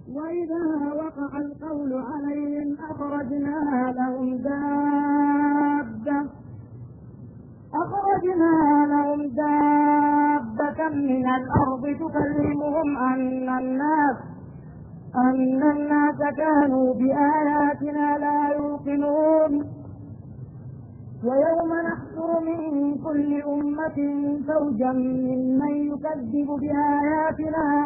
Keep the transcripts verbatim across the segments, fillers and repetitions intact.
وإذا وقع القول عليهم أخرجنا لهم دابة أخرجنا لهم دابة من الأرض تكلمهم أن الناس أن الناس كانوا بآياتنا لا يوقنون ويوم نحشر من كل أمة فوجا ممن يكذب بآياتنا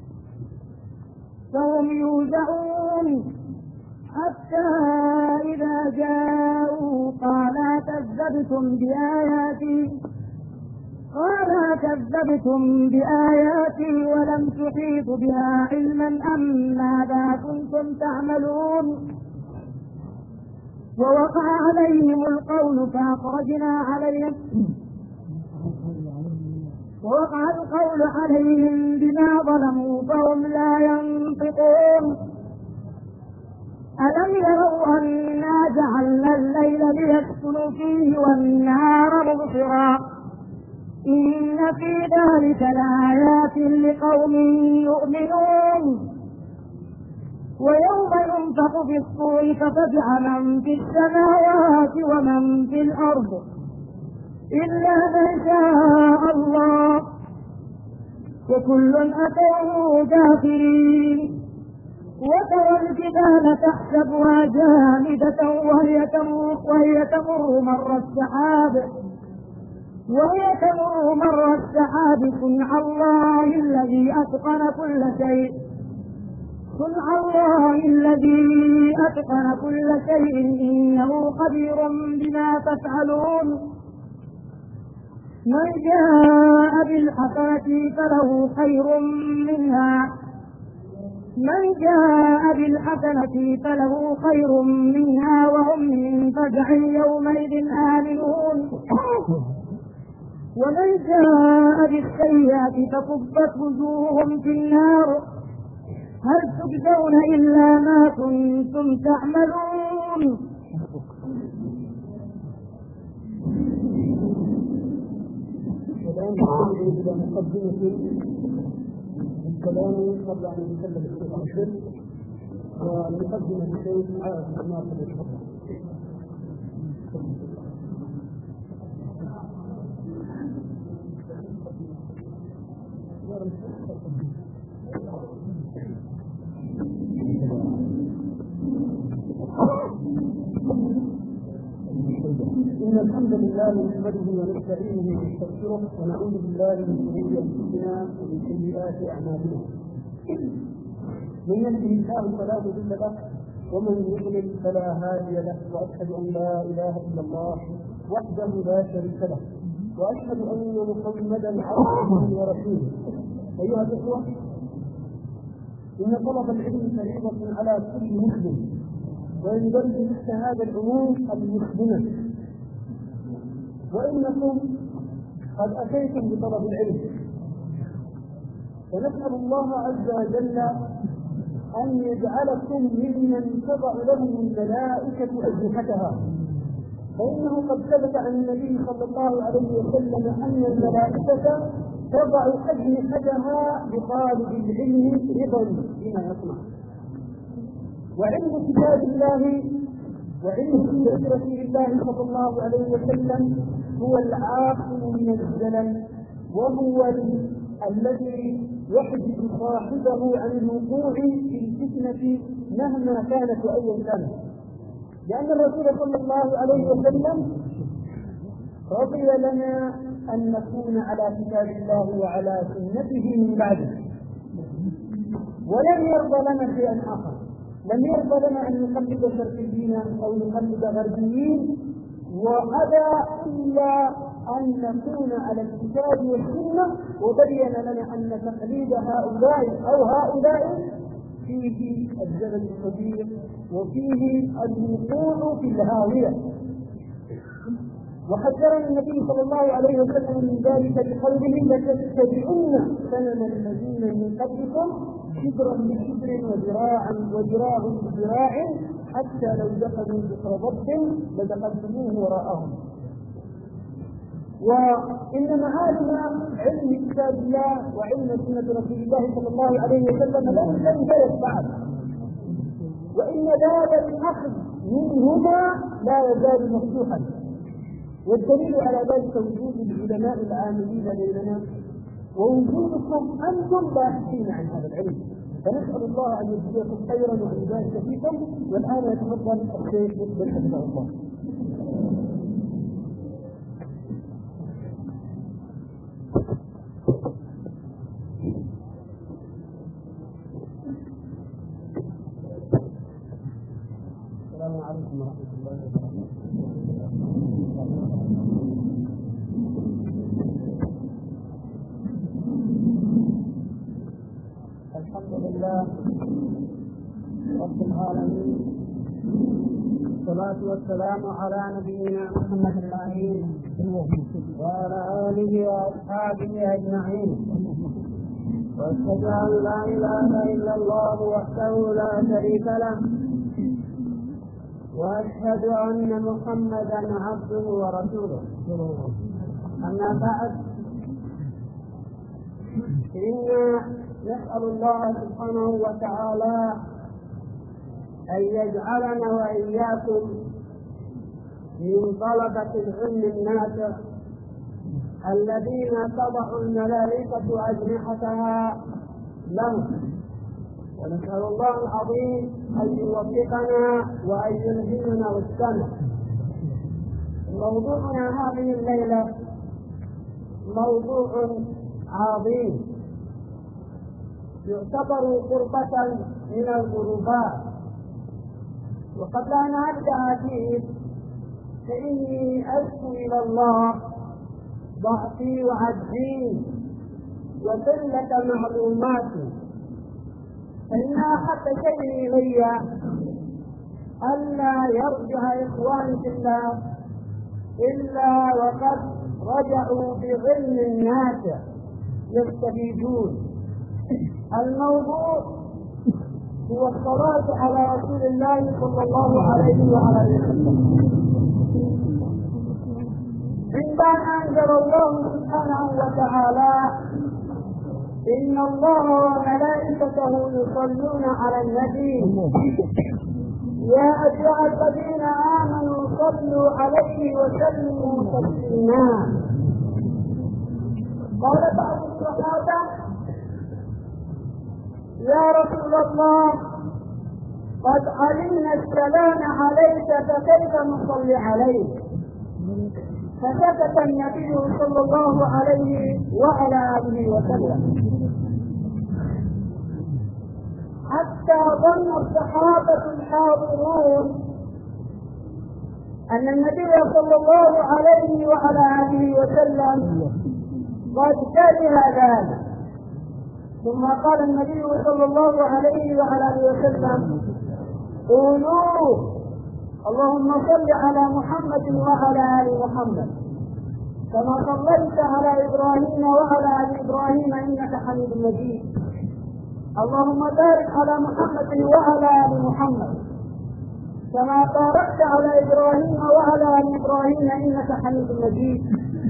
فهم يوزعون حتى إذا جاءوا قال كذبتم بآياتي قال كذبتم بآياتي ولم تحيطوا بها علما أم ماذا كنتم تعملون ووقع عليهم القول فأخرجنا عليهم ووقع القول عليهم بما ظلموا فهم لا ينطقون ألم يروا أنا جعلنا الليل ليسكنوا فيه والنهار مبصرا إن في ذلك لآيات لقوم يؤمنون ويوم ينفخ في الصور ففزع من في السماوات ومن في الأرض إلا من شاء الله وكل أتوه داخلين وترى الجبال تحسبها جامدة وهي تمر وهي تمر مر السحاب وهي تمر مر السحاب صنع الله الذي أتقن كل شيء صنع الله الذي أتقن كل شيء إنه خبير بما تفعلون من جاء بالحسنة فله خير منها من جاء بالحسنة فله خير منها وهم من فزع يومئذ آمنون ومن جاء بالسيئة فكبت وجوههم في النار هل تجزون إلا ما كنتم تعملون الآن نحن إلى مقدمة الكلام قبل أن نتكلم في الشرك ونقدم الشيء عاد ما قد يتفضل. إن الحمد لله نحمده ونستعينه ونستغفره ونعوذ بالله من شرور أنفسنا ومن سيئات أعمالنا. من يهده الله فلا مضل له ومن يضلل فلا هادي له وأشهد أن لا إله إلا الله وحده لا شريك له وأشهد أن محمدا عبده ورسوله. أيها الإخوة، إن طلب العلم فريضة على كل مسلم ويندرج تحت هذا العموم المسلمة، وإنكم قد أتيتم بطلب العلم، ونسأل الله عز وجل أن يجعلكم ممن تضع لهم الملائكة أجنحتها، فإنه قد ثبت عن النبي صلى الله عليه وسلم أن الملائكة تضع أجنحتها لطالب العلم رضا بما يصنع. وعلم كتاب الله وعلم سنة رسول الله صلى الله عليه وسلم هو العاصم من الزلل، وهو الذي يحجب صاحبه عن الوقوع في الفتنة مهما كانت وأيا كانت، لأن الرسول صلى الله عليه وسلم رضي لنا أن نكون على كتاب الله وعلى سنته من بعده، ولم يرضى لنا شيئا آخر. لم يرضى لنا أن نقلد شرقيين أو نقلد غربيين، وأبى إلا أن نكون على الكتاب والسنة، وبين لنا أن تقليد هؤلاء أو هؤلاء فيه الزلل الكبير وفيه الوقوع في الهاوية. وحذرنا النبي صلى الله عليه وسلم من ذلك بقوله: لتتبعن سنن الذين من قبلكم شبرا بشبر وذراعا وذراع بذراع حتى لو دخلوا ذكر ضب لدخلتموه وراءهم. وإن معالم علم كتاب الله وعلم سنة رسول الله صلى الله عليه وسلم لم ينتهي بعد، وإن باب الأخذ منهما لا يزال مفتوحا. والدليل على ذلك وجود العلماء العاملين بيننا ووجودكم أنتم باحثين عن هذا العلم، فنسأل الله أن يجزيكم خيرا وأن يبارك فيكم. والآن يتفضل الشيخ مقبل حفظه الله. السلام عليكم ورحمة الله وبركاته. الحمد لله رب العالمين، والصلاة والسلام على نبينا محمد الأمين وعلى آله وأصحابه أجمعين، وأشهد أن لا إله إلا الله وحده لا شريك له، وأشهد أن محمدا عبده ورسوله. أما بعد، إنا نسأل الله سبحانه وتعالى أن يجعلنا وإياكم من طلبة العلم النافع الذين تضع الملائكة أجنحتها لهم. ونسأل الله العظيم أن يوفقنا وأن يلهمنا رشدنا. موضوعنا هذه الليلة موضوع عظيم يعتبر قربة من القربات، وقبل أن أبدأ فيه فإني أشكو إلى الله ضعفي وعجزي وقلة معلوماتي، فإن أحب شيء إلي ألا يرجع إخواني في الله إلا وقد رجعوا بعلم نافع يستفيدون. الموضوع هو الصلاة على رسول الله صلى الله عليه وعلى وسلم. عندما أنزل الله سبحانه وتعالى إن الله وملائكته يصلون على النبي يا أيها الذين آمنوا صلوا عليه وسلموا تسليما. قال بعض الصحابة يا رسول الله قد علمنا السلام عليك فكيف نصلي عليك؟ فسكت النبي صلى الله عليه وعلى آله وسلم حتى ظن الصحابة الحاضرون أن النبي صلى الله عليه وعلى آله وسلم قد كره ذلك. ثم قال النبي صلى الله عليه وعلى آله وسلم قولوا اللهم صل على محمد وعلى آل محمد كما صليت على إبراهيم وعلى آل إبراهيم إنك حميد مجيد. اللهم بارك على محمد وعلى آل محمد كما باركت على إبراهيم وعلى آل إبراهيم إنك حميد مجيد.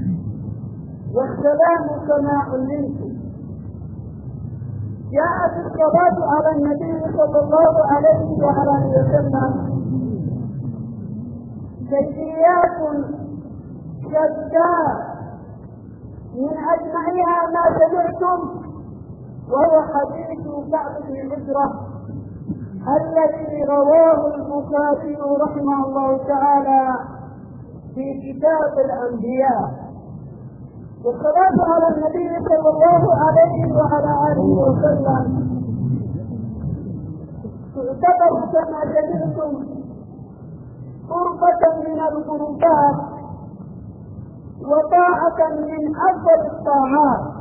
والسلام كما علمت. جاءت الصلاة على النبي صلى الله عليه وعلى آله وسلم كيفيات شتى، من أجمعها ما سمعتم وهو حديث كعب بن عجرة الذي رواه البخاري رحمه الله تعالى في كتاب الأنبياء. والصلاة على النبي صلى الله عليه وعلى آله وسلم تعتبر كما سمعتم قربة من القربات وطاعة من أفضل الطاعات.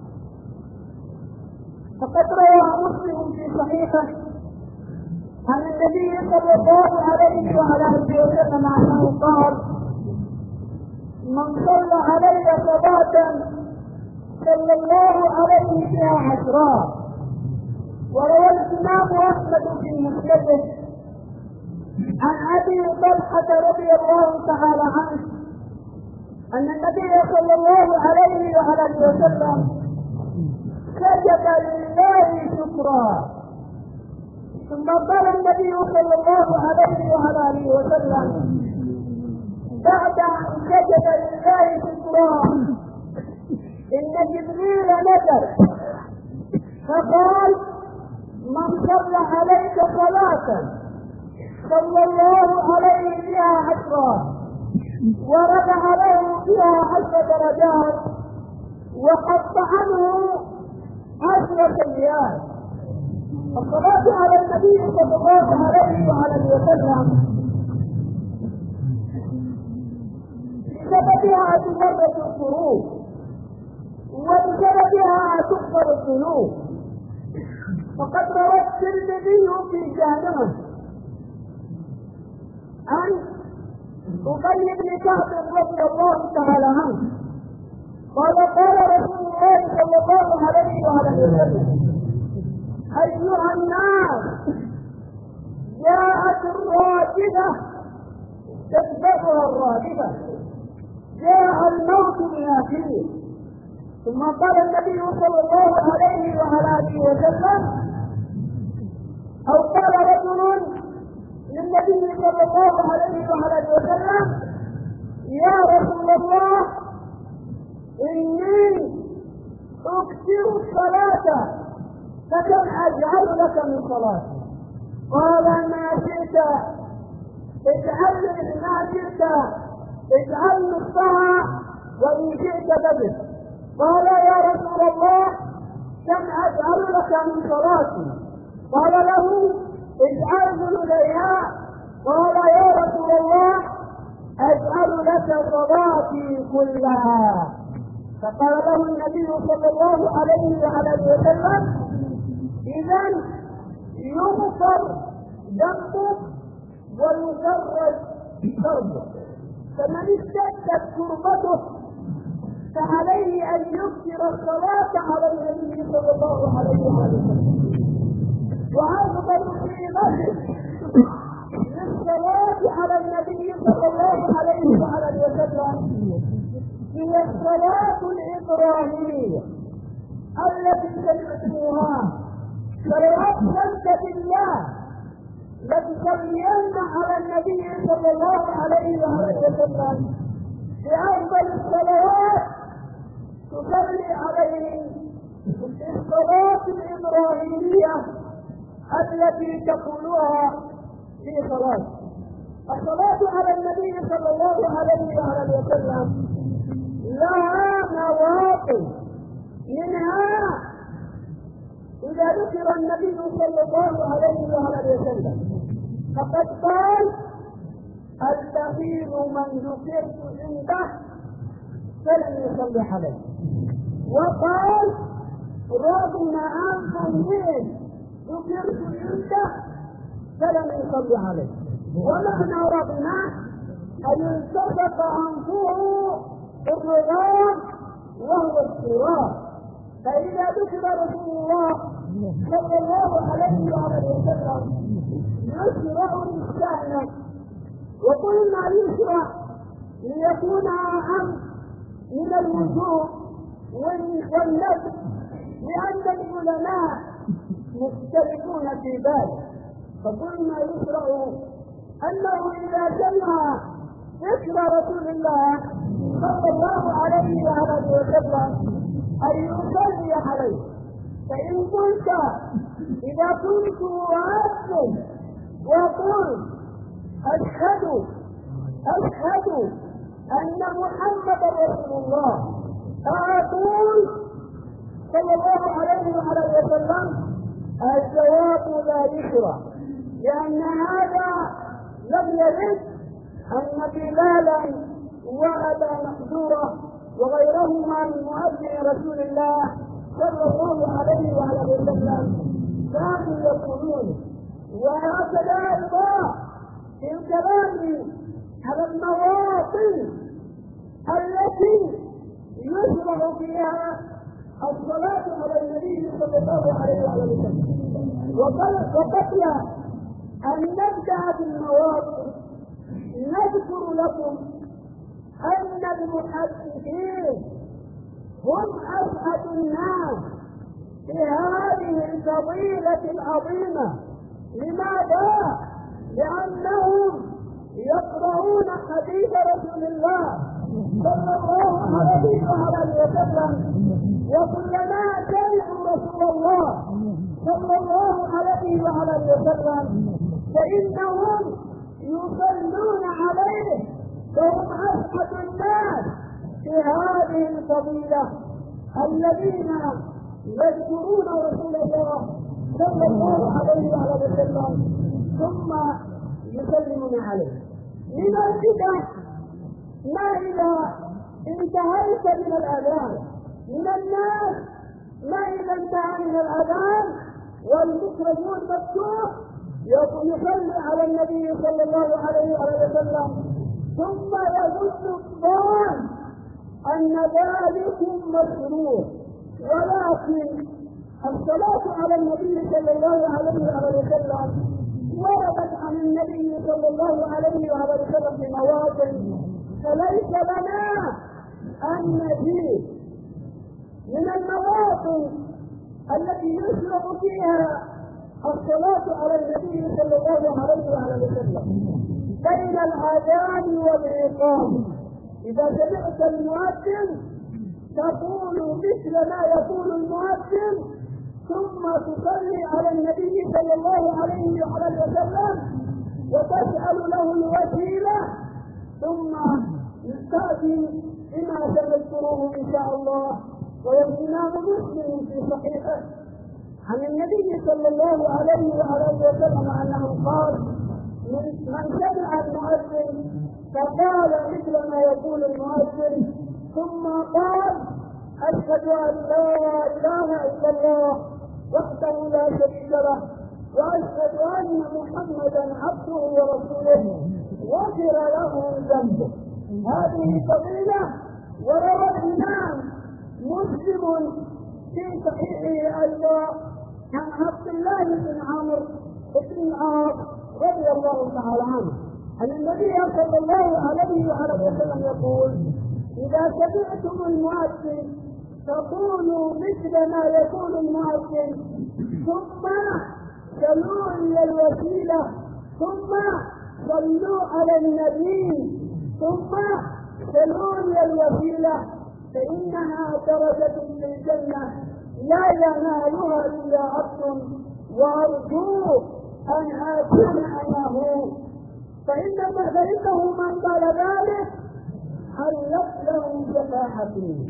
فقد روى مسلم في صحيحه عن النبي صلى الله عليه وعلى آله وسلم أنه قال من صلى علي صلاة صلى الله عليه بها عشرا. وروى الإمام أحمد في مسنده عن أبي طلحة رضي الله تعالى عنه أن النبي صلى الله عليه وعلى وسلم سجد لله شكرا، ثم قال النبي صلى الله عليه وعلى وسلم بعد أن سجد لله شكرا إن جبريل نزل فقال من صلى عليك صلاة صلى الله عليه بها عشرا ورفع له بها عشر درجات وحط عنه عشر سيئات. الصلاة على النبي صلى الله عليه وعلى وسلم بسببها تفرج القلوب وبسببها تغفر الذنوب. فقد روى الترمذي في جامعه عن أبي بن كعب رضي الله تعالى عنه قال قال رسول الله صلى الله عليه وعلى وسلم أيها الناس جاءت الراجفة تتبعها الراجفة جاء الموت بآخره. ثم قال النبي صلى الله عليه وعلى آله وسلم أو قال رجل للنبي صلى الله عليه وعلى آله وسلم يا رسول الله إني أكثر الصلاة فكم أجعل لك من صلاتي؟ قال ما شئت اجعل ما شئت اجعل نصها وإن شئت بدل. قال يا رسول الله كم أجعل لك من صلاتي؟ قال له اجعل ذنوبها. قال يا رسول الله أجعل لك صلاتي كلها. فقال له النبي صلى الله عليه وعلى وسلم إذا يغفر ذنبك ويفرج كربك، فمن اشتدت كربته فعليه أن يكثر الصلاة على النبي صلى الله عليه وسلم. وأفضل قيمته للصلاة على النبي صلى الله عليه وسلم هي الصلاة الإبراهيمية التي سمعتموها فليقسمت بالله لتصلين على النبي صلى الله عليه وسلم بأفضل الصلوات تصلي عليه الصلاة الإبراهيمية التي تقولها في صلاة. الصلاة على النبي صلى الله عليه وسلم لها مواقف، منها إذا ذكر النبي صلى الله عليه وسلم فقد قال البخيل من ذكرت عنده فلم يصلي عليه، وقال رغم أنف من ذكرت عنده فلم يصلي عليه. ومعنى رغم أن التفت أنفه الرغام وهو الصراط. فإذا ذكر رسول الله صلى الله عليه وسلم يشرع للشأن، وقلنا يشرع ليكون أهم من الوجوب والنفس، لأن العلماء مختلفون في ذلك. فقلنا يشرع أنه إذا سمع ذكر رسول الله صلى الله عليه وسلم أن يصلي عليه. فإن قلت إذا كنت أسلم وقل أشهد أشهد أن محمد رسول الله أقول صلى الله عليه وسلم الجواب لا يشرع، لأن هذا لم يرد أن بلالا وأبا محذورة وغيرهما من مؤذن رسول الله صلى الله عليه وسلم كانوا يقولون. وهكذا أيضا في الكلام على المواطن التي يشرع فيها الصلاة على النبي صلى الله عليه وسلم. وقبل أن نبدأ بالمواطن نذكر لكم أن المحدثين هم أسعد الناس في هذه الفضيلة العظيمة. لماذا؟ لأنهم يقرؤون حديث رسول الله صلى الله عليه وآله وسلم، وكلما سمعوا رسول الله صلى الله عليه وآله وسلم فإنهم يصلون عليه، فهم أسعد الناس في هذه الفضيلة الذين يذكرون رسول الله صلى الله عليه وآله وسلم ثم يسلمون عليه. لذلك ما إذا انتهيت من الأذان من الناس، ما إذا انتهى من الأذان والميكروفون مفتوح يصلي على النبي صلى الله عليه وسلم ثم يظن الظان أن ذلكم مشروع، ولكن الصلاة على النبي صلى الله عليه وسلم وردت عن النبي صلى الله عليه وسلم في مواطن، فليس لنا أن نزيد من المواطن التي يشرع فيها الصلاة على النبي صلى الله عليه وسلم بين الأذان والإقامة. إذا سمعت المؤذن تقول مثل ما يقول المؤذن ثم تصلي على النبي صلى الله عليه وسلم وتسأل له الوسيلة ثم تأتي بما سنذكره إن شاء الله. ويروينا مسلم في صحيحه عن النبي صلى الله عليه وسلم أنه قال: من سمع المؤذن فقال مثل ما يقول المؤذن ثم قال: أشهد أن لا إله إلا الله وحده لا شريك له وأشهد أن محمدا عبده ورسوله غفر له ذنبه. هذه فضيلة وروى الإمام مسلم في صحيحه أيضا عن عبد الله بن عمرو بن العاص رضي الله تعالى عنه أن النبي صلى الله عليه وسلم يقول: إذا سمعتم المؤذن فقولوا مثل ما يقول المؤذن ثم صلوا إلى الوسيلة ثم صلوا على النبي ثم صلوا إلى الوسيلة فإنها درجة في الجنة لا ينالها إلا عبد وأرجو أن أكون أنا هو، فإنما فإنه من قال ذلك حلت له شفاعته.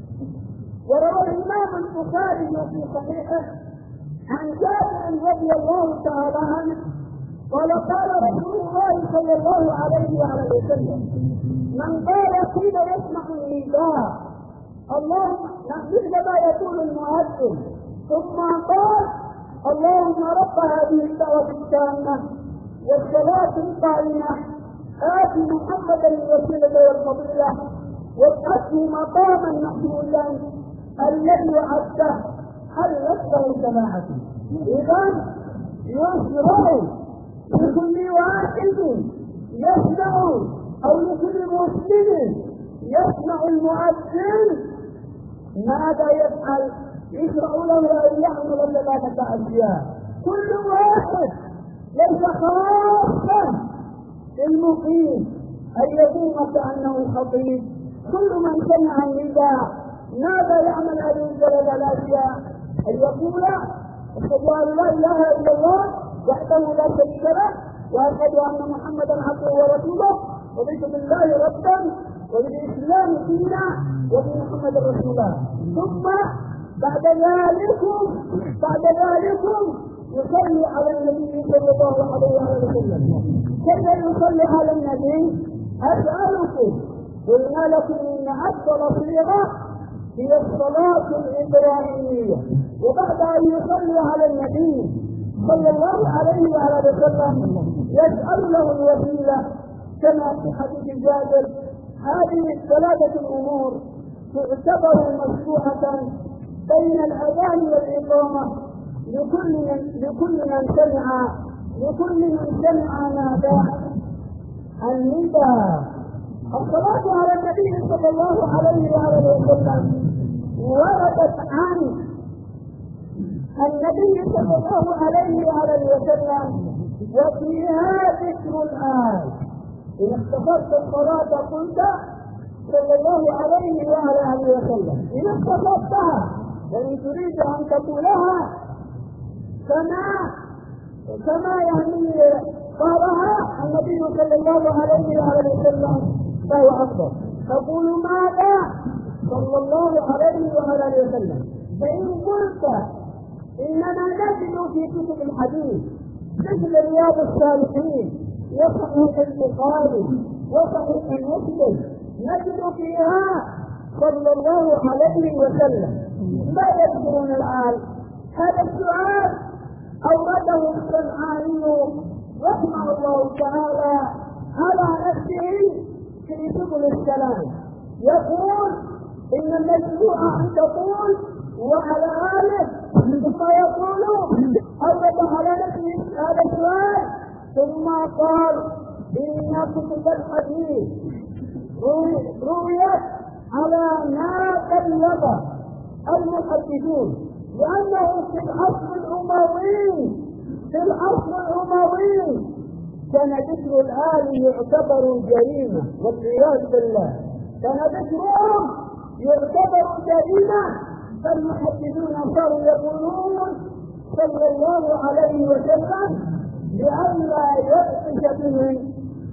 وروى الإمام البخاري في صحيحه عن جابر رضي الله تعالى عنه قال: قال رسول الله صلى الله عليه وسلم: من قال حين يسمع النداء اللهم مثل ما يقول المؤذن ثم قال: اللهم رب هذه الدعوة التامة والصلاة القائمة آت محمدا الوسيلة والفضيلة وابعثه مقاما محمودا الذي وعدته حلت له شفاعته. إذا يشرع لكل واحد يسمع أو لكل مسلم يسمع المؤذن ماذا يفعل؟ يشرع له أن يعمل ثلاثة أشياء، كل واحد ليس خاصا المقيم أن يكون كأنه خطيب، كل من سمع النداء ماذا يعمل هذه الثلاثة الأشياء؟ أن يقول: أشهد أن لا إله إلا الله وحده لا شريك له وأشهد أن محمدا عبده ورسوله رضيت بالله ربا وبالإسلام دينا وبمحمد رسول الله. ثم بعد ذلك بعد ذلك يصلي على النبي صلى الله عليه وسلم. كيف يصلي على النبي؟ أسألكم قلنا لكم إن أفضل صيغة هي الصلاة الإبراهيمية. وبعد أن يصلي على النبي صلى الله عليه وسلم يسأل له الوسيلة كما في حديث جابر. هذه الثلاثة الأمور تعتبر مشروعة بين الأذان والإقامة لكل من لكل من سمع لكل من سمع ناداء النداء الصلاة على النبي صلى الله عليه وعلى وسلم وردت عن النبي صلى الله عليه وعلى وسلم وفيها ذكر الآن. إن اختصرت الصلاة قلت صلى الله عليه وعلى آله وسلم، إن اختصرتها وإن تريد أن تقولها كما كما يعني قالها النبي صلى الله عليه وعلى وسلم فهو أفضل. تقول ماذا؟ صلى الله عليه وعلى آله وسلم. فإن قلت إننا نجد في كتب الحديث مثل رياض الصالحين وصحيح البخاري وصحيح مسلم نجد فيها صلى الله عليه وسلم، ما يذكرون الآن؟ هذا السؤال أورده الصنعاني رحمه الله تعالى على نفسه في سبل السلام، يقول إن المشروع أن تقول وعلى آله، ثم يقول أورد على نفسه هذا السؤال ثم قال إن كتب الحديث رويت على ما كلف المحدثون، لأنه في العصر الأموي في العصر الأموي كان ذكر الآل يعتبر جريمة والعياذ بالله، كان ذكرهم يعتبر جريمة، فالمحدثون صاروا يقولون صلى الله عليه وسلم لئلا يبطش بهم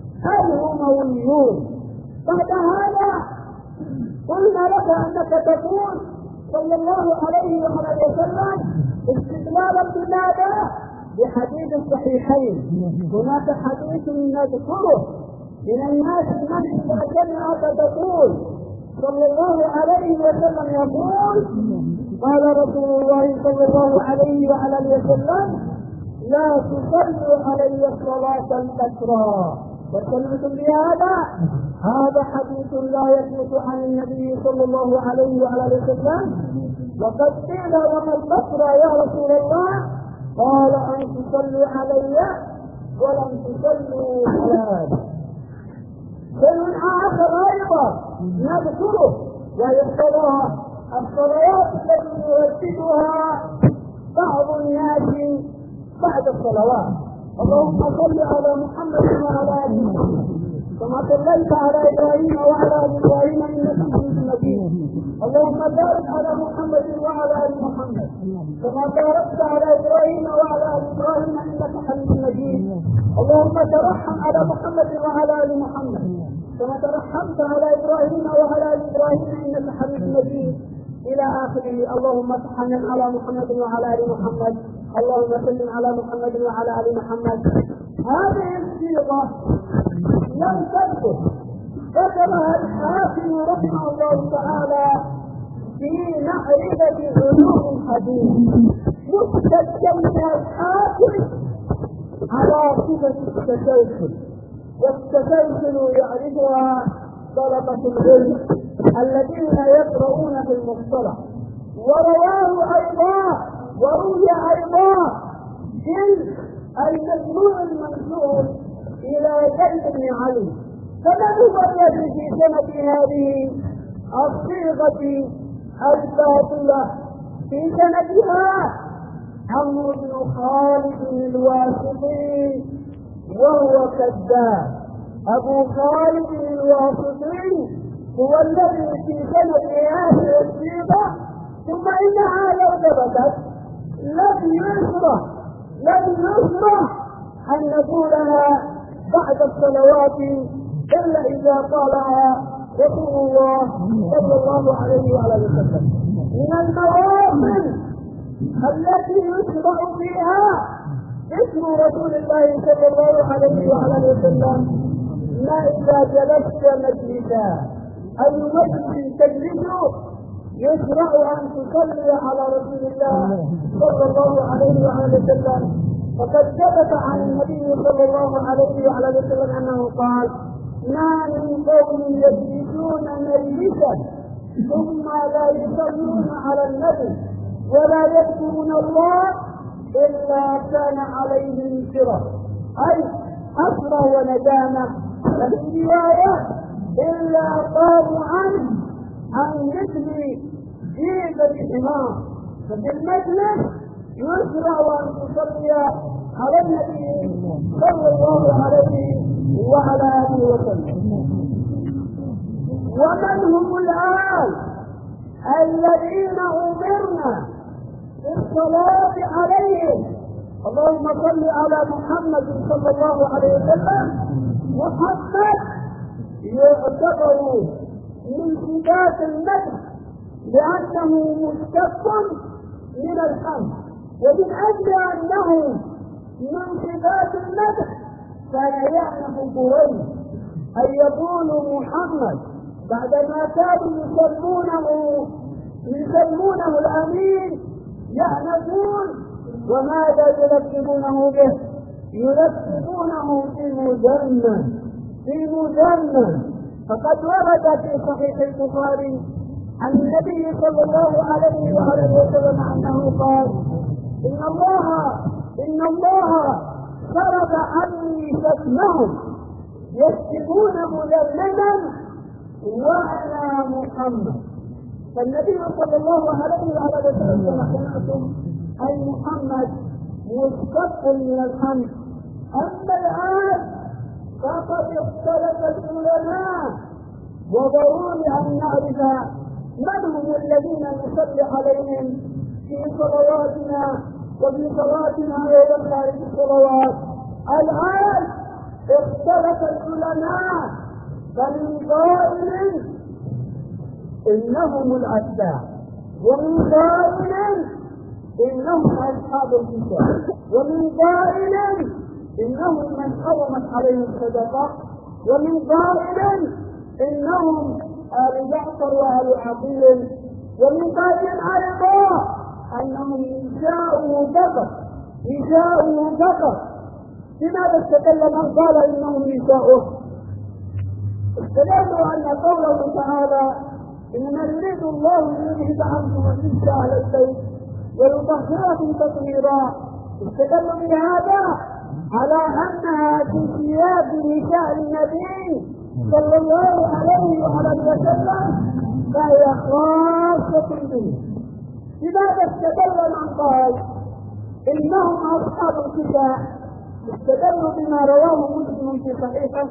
الأمويون. بعد هذا قلنا لك أنك تقول صلى الله عليه وسلم استدلالا بماذا؟ بحديث الصحيحين. هناك حديث نذكره من الناس من إذا سمعك تقول صلى الله عليه وسلم يقول قال رسول الله صلى الله عليه وعلى وسلم لا تصلوا علي الصلاة الكسرى، وسمعتم بهذا؟ هذا حديث لا يثبت عن النبي صلى الله عليه وعلى وسلم. وقد قيل وما الكسرى يا رسول الله؟ قال أن تصلوا علي ولم تصلوا على شيء آخر أيضا نذكره وهي الصلاة، الصلوات التي يرددها بعض الناس بعد الصلوات. اللهم صل على محمد وعلى آل محمد كما صليت على إبراهيم وعلى آل إبراهيم إنك حميد مجيد. اللهم بارك على محمد وعلى آل محمد كما باركت على إبراهيم وعلى آل إبراهيم إنك حميد مجيد. اللهم ترحم على محمد وعلى آل محمد كما ترحمت على إبراهيم وعلى آل إبراهيم إنك حميد مجيد إلى آخره. اللهم تحنن على محمد وعلى آل محمد، اللهم سلم على محمد وعلى آل محمد. هذه الصيغة لم تثبت، ذكرها الحاكم رحمه الله تعالى في معرفة علوم الحديث، مستدلا الحاكم على صفة التسلسل، والتسلسل يعرفها طلبة العلم الذين يقرؤون في المصطلح. ورواه أيضا وروي أيضا في المجموع المنسوب إلى زيد بن علي. فمن هو الذي في سنة هذه الصيغة الباطلة؟ في سنتها عمرو بن خالد الواسطي وهو كذاب. أبو خالد الواسطي هو الذي في سنة هذه الصيغة، ثم إنها لو ثبتت لم يشرح لم يشرح أن نقولها بعد الصلوات إلا إذا قالها رسول الله صلى الله عليه وعلى وسلم. من المواطن التي يشرع فيها اسم رسول الله صلى الله عليه وعلى وسلم ما إذا جلست مجلسا أي مجلس تجلسه يشرع أن تصلي على رسول الله صلى الله عليه وعلى وسلم. فقد ثبت عن النبي صلى الله عليه وعلى وسلم أنه قال ما من قوم يجلسون مجلسا ثم لا يصلون على النبي ولا يذكرون الله إلا كان عليهم سرة، أي حسرة وندامة. وفي رواية إلا قالوا عنه عن مثل جيبة الحمار. ففي المجلس يشرع أن تصلي على النبي صلى الله عليه وعلى آله وسلم. ومن هم الآن الذين أمرنا بالصلاة عليهم؟ اللهم صل على محمد صلى الله عليه وسلم. محمد يعتبر من صفات المدح لأنه مشتق من الحمد، ومن أجل أنه من صفات المدح كان يعرف قريش أن يقول محمد بعدما كانوا يسمونه يسمونه الأمين يعنفون. وماذا يلقبونه به؟ يلقبونه في مجنن في مجنن. فقد ورد في صحيح البخاري عن النبي صلى الله عليه وآله وسلم أنه قال: إن الله إن الله صرف عني شتمهم يشتمون مجننا وأنا محمد. فالنبي صلى الله عليه وآله وسلم سمعتم أي محمد مشتق من الحمد. أما الآن فقد اختلف العلماء، وضروري أن نعرف من هم الذين نصلي عليهم في صلواتنا وفي صلاتنا وفي خارج الصلوات. الآن اختلف العلماء، فمن قائل إنهم الأتباع، ومن قائل إنهم أصحاب الكتاب، ومن قائل إنهم من حرمت عليهم الصدقة، ومن قائل إنهم آل جعفر وآل عقيل، ومن قائل أيضا أنهم نساء فقط نساء فقط. لماذا استدل من قال إنهم نساؤه؟ استدلوا أن قوله تعالى: إنما يريد الله ليذهب عنكم الرجس أهل البيت ويطهركم تطهيرا. استدلوا بهذا على أنها في ثياب نساء النبي صلى الله عليه وعلى وسلم فهي خاصة به. لماذا استدل من قال إنهم أصحاب الكتاب؟ استدلوا بما رواه مسلم في صحيحه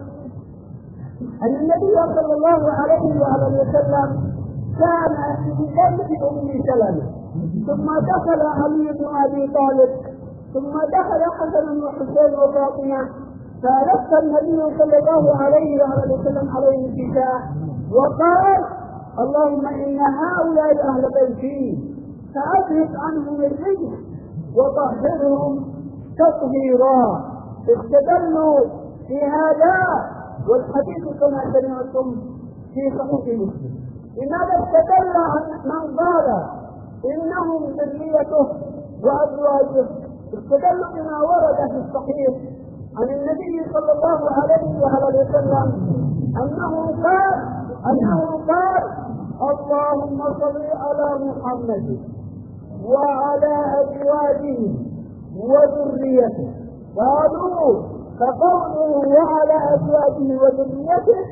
أن النبي صلى الله عليه وعلى وسلم كان في بيت أم سلمة، ثم دخل علي بن أبي طالب، ثم دخل حسن وحسين وفاطمة، فلف النبي صلى الله عليه وعلى وسلم عليه الكتاب وقال: اللهم إن هؤلاء أهل بيتي فأذهب عنهم الرجس وطهرهم تطهيرا. استدلوا في هذا، والحديث كما سمعتم في صحيح مسلم. لماذا استدل من قال إنهم ذريته وأزواجه؟ استدلوا بما ورد في الصحيح عن النبي صلى الله عليه وآله وسلم أنه قال أنه قال: اللهم صل على محمد وعلى أزواجه وذريته. قالوا: فقوله وعلى أزواجه وذريته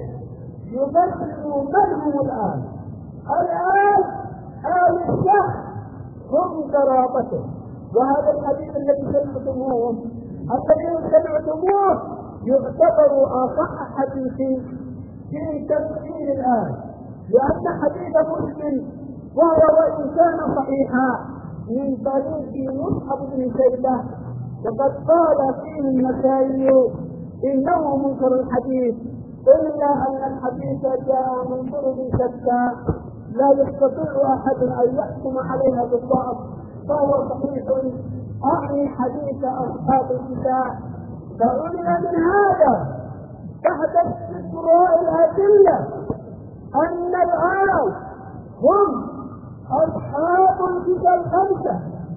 يبين من هم الآن. الآن آل الشخص هم قرابته. وهذا الحديث الذي سمعتموه الذي سمعتموه يعتبر أصح حديث في تفسير الآن، لأن حديث مسلم وهو وإن كان صحيحا من طريق مصعب بن شيبة، وقد قال فيه النسائي إنه منكر الحديث، إلا أن الحديث جاء من طرق شتى لا يستطيع أحد أن يحكم عليها بالضعف، فهو صحيح أعني حديث أصحاب الكتاب. فعلم من هذا بعد استقراء الأدلة أن الآن هم أصحاب الكتاب الخمسة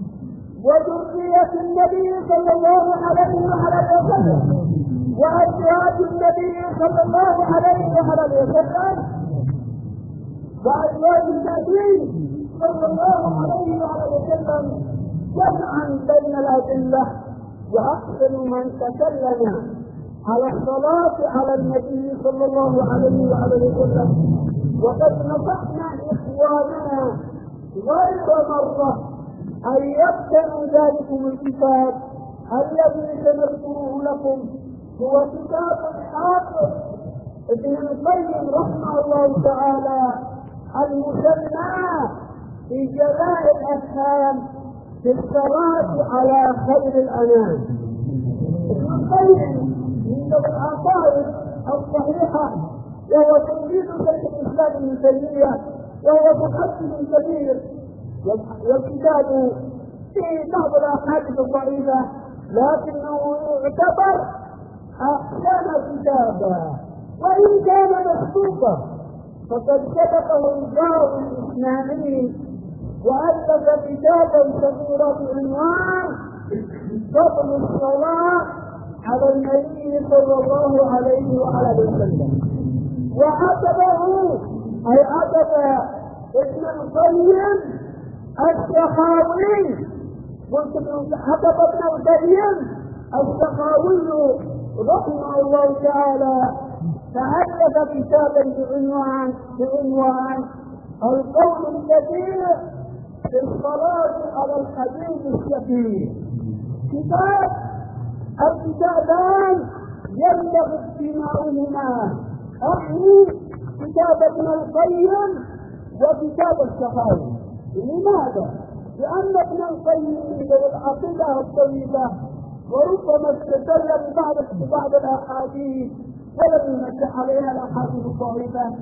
وذرية النبي صلى الله عليه وعلى وسلم وأزواج النبي صلى الله عليه وعلى وسلم وأزواج النبي صلى الله عليه وعلى وسلم جمعا بين الأدلة. وأحسن من تكلم على الصلاة على النبي صلى الله عليه وعلى وسلم. وقد نصحنا إخواننا غير مرة أن يبتغوا ذلكم الكتاب الذي سنذكره لكم، هو كتاب الحافظ ابن القيم رحمه الله تعالى المسمى في جلاء الأفهام في الصلاة على خير الأنام. ابن القيم من العقائد الصحيحة، وهو تلميذ شيخ الإسلام ابن تيمية، وهو محدث كبير، والكتاب فيه بعض الأحاديث الضعيفة لكنه يعتبر أحسن كتابا وإن كان مكتوبا، فقد سبقه الجار الإسلامي وألف كتابا صغيرا بعنوان فضل الصلاة على النبي صلى الله عليه وعلى وسلم، وعتبه أي عتب ابن القيم السخاوي، قلت عتب ابن القيم السخاوي رحمه الله تعالى، فألف كتابا بعنوان بعنوان القول الكثير في الصلاة على الحبيب الشفيع. كتاب الكتابان يبلغ اجتماعهما، أعني كتاب ابن القيم وكتاب السخاوي. لماذا؟ لأن ابن القيم له العقيدة الطيبة، وربما استدل ببعض ببعض الأحاديث ولم يمسح عليها الأحاديث الضعيفة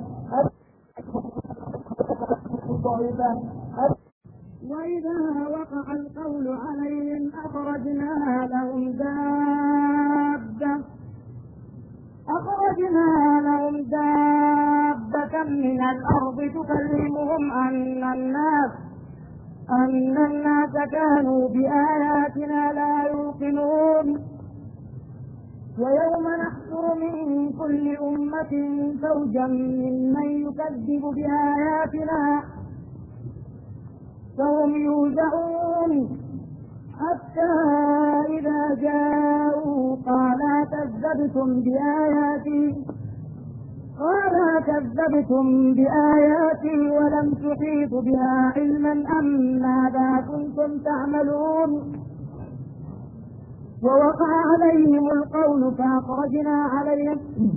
الضعيفة. وإذا وقع القول عليهم أخرجنا لهم دابة أخرجنا لهم دابة من الأرض تكلمهم أن الناس أن الناس كانوا بآياتنا لا يوقنون. ويوم نحشر من كل أمة فوجا ممن يكذب بآياتنا فهم يوزعون حتى إذا جاءوا قال كذبتم بآياتي قال كذبتم بآياتي ولم تحيطوا بها علما أم ماذا كنتم تعملون. ووقع عليهم القول فأخرجنا عليهم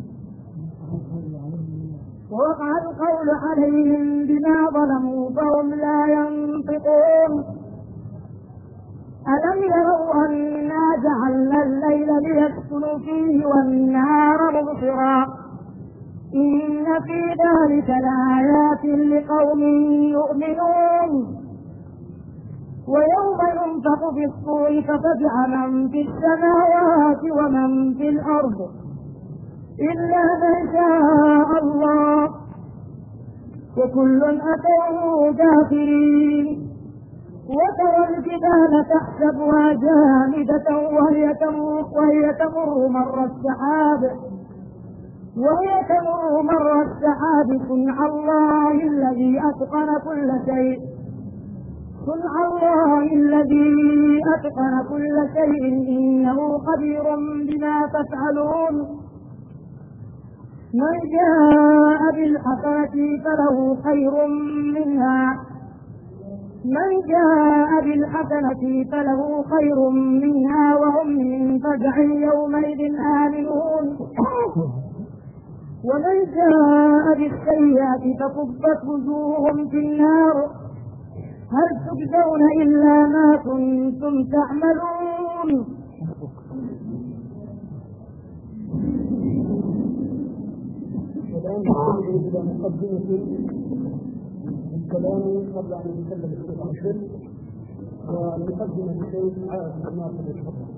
ووقع القول عليهم بما ظلموا فهم لا ينطقون. ألم يروا أنا جعلنا الليل ليسكنوا فيه والنهار مبصرا إن في ذلك لآيات لقوم يؤمنون. ويوم ينفخ في الصور ففزع من في السماوات ومن في الأرض إلا من شاء الله وكل أتوه داخرين. وترى الجبال تحسبها جامدة وهي تمر وهي تمر مر السحاب وهي تمر مر السحاب صنع الله الذي أتقن كل شيء صنع الله الذي أتقن كل شيء إنه خبير بما تفعلون. من جاء بالحسنة فله خير منها من جاء بالحسنة فله خير منها وهم من فزع يومئذ آمنون. ومن جاء بالسيئة فكبت وجوههم في النار هل تجزون إلا ما كنتم تعملون. الآن نحن إلى مقدمة الكلام قبل أن نتكلم في الشيخ ونقدم الشيخ عائد الناصر الحفظ.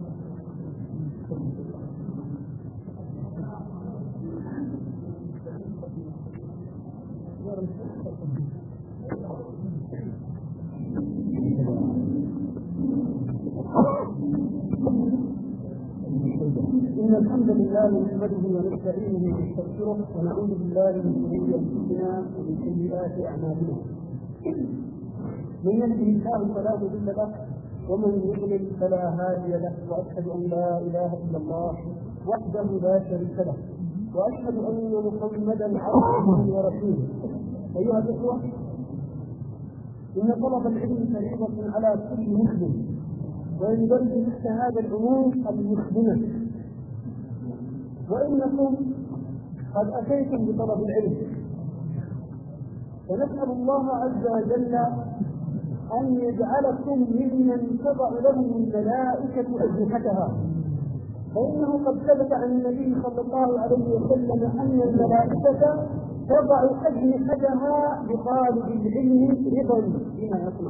إن الحمد لله نحمده ونستعينه ونستغفره ونعوذ بالله من شرور أنفسنا ومن سيئات أعمالنا. من يهده الله فلا مضل له ومن يضلل فلا هادي له، واشهد ان لا اله الا الله وحده لا شريك له، واشهد ان محمدا عبده ورسوله. ايها الاخوه، ان طلب العلم فريضه على كل مسلم، ويندرج تحت هذا العموم المسلمه. وانكم قد اتيتم بطلب العلم، فنسال الله عز وجل أن يجعلكم ممن تضع لهم الملائكة أجنحتها، فإنه قد ثبت عن النبي صلى الله عليه وسلم أن الملائكة تضع أجنحتها لطالب العلم رضا بما يصنع.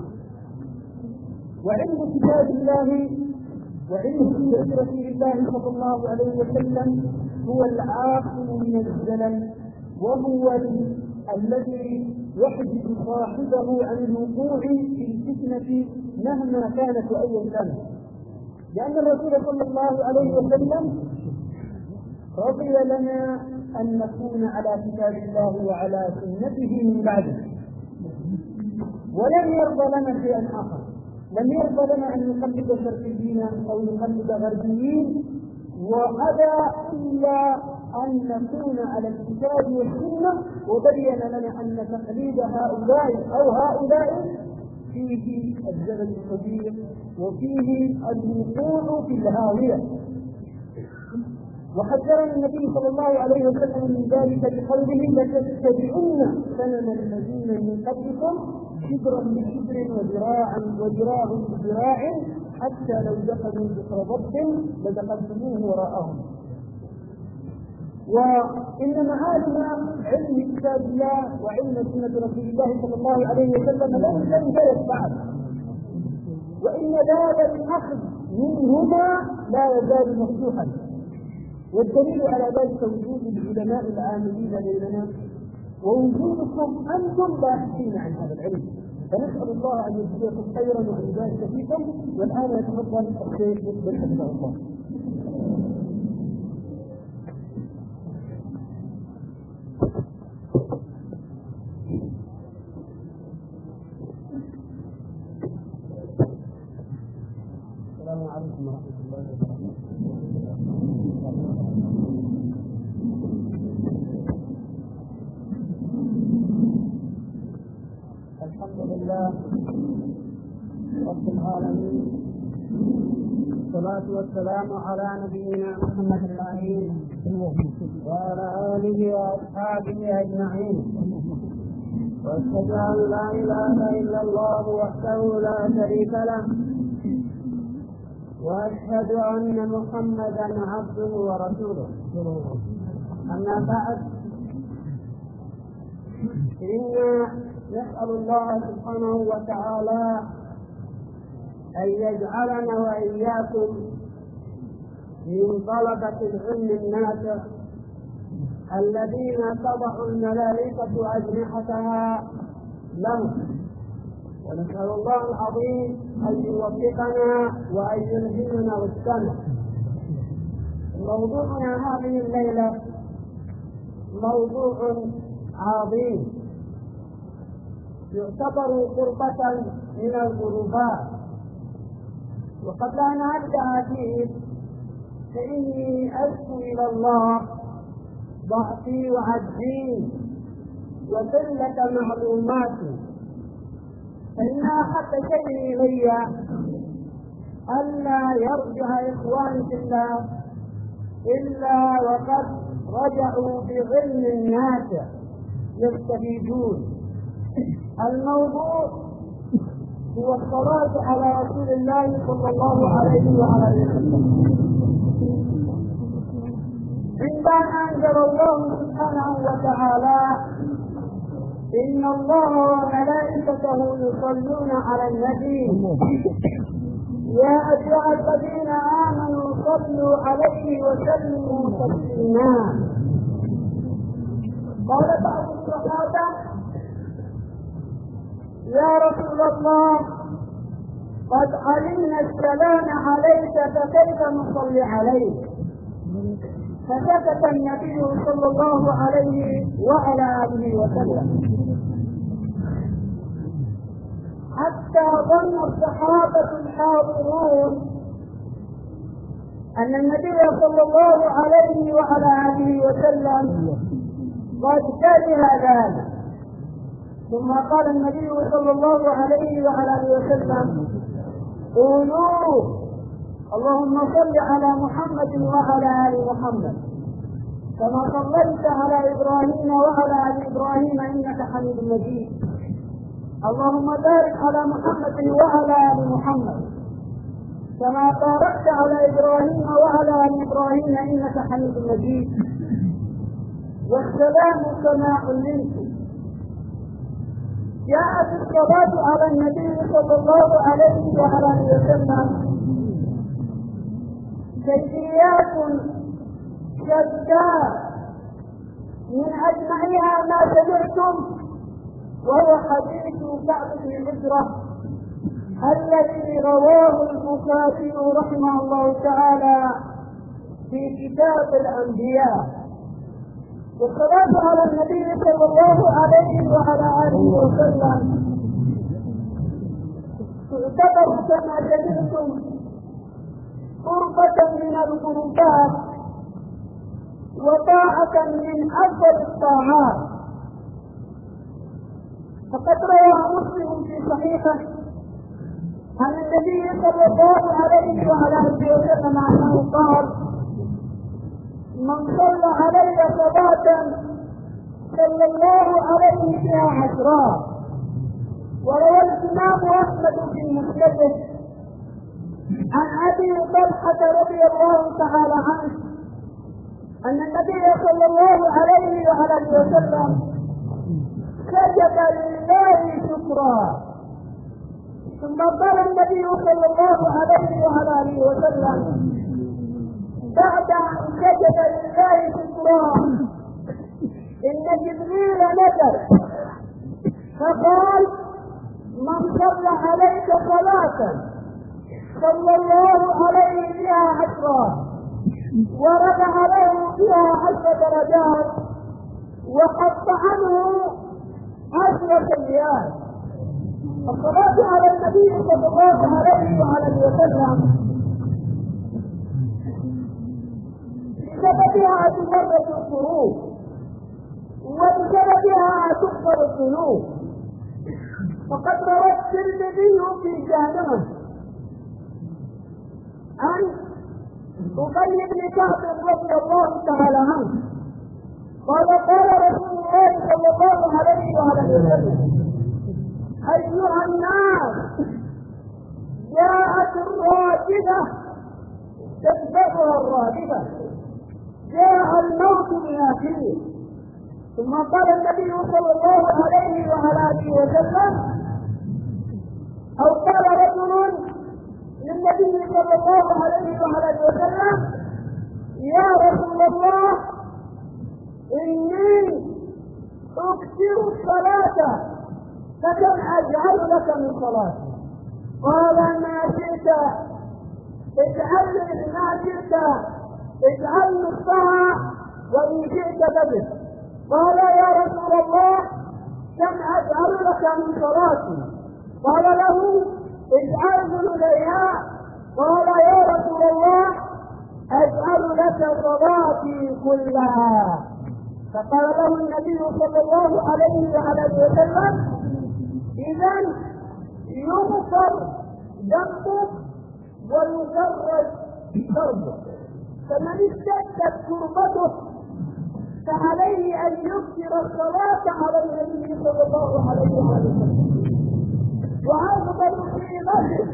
وعلم كتاب الله وعلم سنة رسول الله صلى الله عليه وسلم هو العاصم من الزلل، وهو الذي يحدث صاحبه عن الوقوع في الفتنة مهما كانت وأيا كانت، لأن الرسول صلى الله عليه وسلم رضي لنا أن نكون على كتاب الله وعلى سنته من بعده، ولم يرضى لنا شيئا آخر. لم يرضى لنا أن نقلد شرقيين أو نقلد غربيين، وأبى إلا أن نكون على الكتاب والسنة، وبين لنا أن تقليد هؤلاء أو هؤلاء فيه الزلل الكبير وفيه الوقوع في الهاوية. وحذرنا النبي صلى الله عليه وسلم من ذلك بقوله: لتتبعن سنن الذين من قبلكم شبرا بشبر وذراعا وذراع بذراع حتى لو دخلوا بحر ضب لدخلتموه وراءهم. وإن معالم علم كتاب الله وعلم سنة رسول الله صلى الله عليه وسلم لم تنتهي بعد، وإن باب الأخذ منهما لا يزال مفتوحا. والدليل على ذلك وجود العلماء العاملين بيننا ووجودكم أنتم باحثين عن هذا العلم، فنسأل الله أن يجزيكم خيرا وأن يبارك فيكم. والآن يتفضل الشيخ مقبل حفظه الله. السلام عليكم ورحمة الله وبركاته. الحمد لله رب العالمين، والصلاة والسلام على نبينا محمد الأمين وعلى آله وأصحابه أجمعين. وأشهد أن لا إله إلا الله وحده لا شريك له، وأشهد أن محمدا عبده ورسوله. أما بعد، إنا نسأل الله سبحانه وتعالى أن يجعلنا وإياكم من طلبة العلم النافع الذين تضع الملائكة أجنحتها لهم. ونسأل الله العظيم أن يوفقنا وأن يلهمنا رشدنا. موضوعنا هذه الليلة موضوع عظيم يعتبر قربة من القربات، وقبل أن أبدأ فيه فإني أشكو إلى الله ضعفي وعجزي وقلة معلوماتي، فإن أحب شيء إلي ألا يرجع إخواني في الله إلا وقد رجعوا بعلم نافع يستفيدون. الموضوع هو الصلاة على رسول الله صلى الله عليه وعلى وسلم. عندما أنزل الله سبحانه وتعالى: إن الله وملائكته يصلون على النبي يا أيها الذين آمنوا صلوا عليه وسلموا تسليما. قال بعض الصحابة: يا رسول الله، قد علمنا السلام عليك فكيف نصلي عليك؟ فسكت النبي صلى الله عليه وعلى آله وسلم. حتى ظن الصحابة الحاضرون أن النبي صلى الله عليه وعلى آله وسلم قد كره ذلك. ثم قال النبي صلى الله عليه وعلى آله وسلم: قولوا اللهم صل على محمد وعلى آل محمد كما صليت على إبراهيم وعلى آل إبراهيم إنك حميد مجيد. اللهم بارك على محمد وعلى آل محمد كما باركت على إبراهيم وعلى آل إبراهيم إنك حميد مجيد. والسلام كما علمتم. جاءت الصلاة على النبي صلى الله عليه وعلى آله وسلم كيفيات شتى، من أجمعها ما سمعتم، وهو حديث كعب بن عجرة الذي رواه البخاري رحمه الله تعالى في كتاب الأنبياء. والصلاة على النبي صلى الله عليه وعلى آله وسلم تعتبر كما سمعتم قربة من القربات وطاعة من أفضل الطاعات. فقد روى مسلم في صحيحه عن النبي صلى الله عليه وعلى آله وسلم أنه قال: من صلى علي صلاة صلى الله عليه بها عشرا. وروى الإمام أحمد في مسنده عن أبي طلحة رضي الله تعالى عنه أن النبي صلى الله عليه وعلى آله وسلم سجد لله شكرا. ثم قال النبي صلى الله عليه وعلى آله وسلم بعد أن سجد لله شكرا: إن جبريل نزل فقال: من صلى عليك صلاة صلى الله عليه بها عشرا ورفع له بها عشر درجات وحط عنه عشر سيئات. الصلاة على النبي صلى الله عليه وعلى وسلم بسببها تمرد القلوب وبسببها تغفر الذنوب. فقد روى الترمذي في جامعه عن أبي بن كعب رضي الله تعالى عنه قال: قال رسول الله صلى الله عليه وعلى وسلم: أيها الناس، جاءت الراجفة تتبعها الراجفة، جاء الموت من آخره. ثم قال النبي صلى الله عليه وعلى آله وسلم: أو قال رجل للنبي صلى الله عليه وعلى آله وسلم: يا رسول الله، إني أكثر الصلاة فكم أجعل لك من صلاتي؟ قال: ما شئت، اجعل ما شئت، اجعل نصفها وإن شئت بدل. قال: يا رسول الله، كم أجعل لك من صلاتي؟ قال له: اجعل ذنوبها. قال: يا رسول الله، أجعل لك صلاتي كلها. فقال له النبي صلى الله عليه وعلى وسلم: إذا يغفر ذنبك ويجرد ضربك. فمن اشتدت كربته فعليه أن يكثر الصلاة على النبي صلى الله عليه وسلم. وأفضل قيمته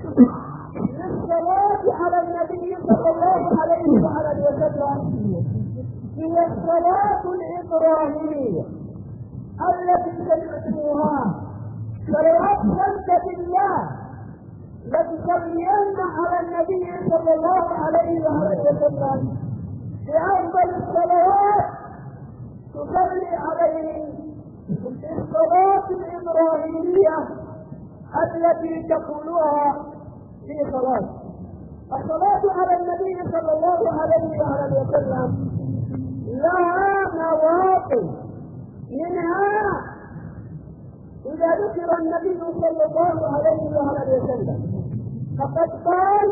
للصلاة على النبي صلى الله عليه وسلم هي الصلاة الإبراهيمية التي سمعتموها. فلو أقسمت بالله لتصلين على النبي صلى الله عليه وسلم بأفضل الصلوات تصلي عليه الصلاة الإبراهيمية التي تقولها في صلاة. الصلاة على النبي صلى الله عليه وسلم لها مواقف، منها إذا ذكر النبي صلى الله عليه وآله وسلم فقد قال: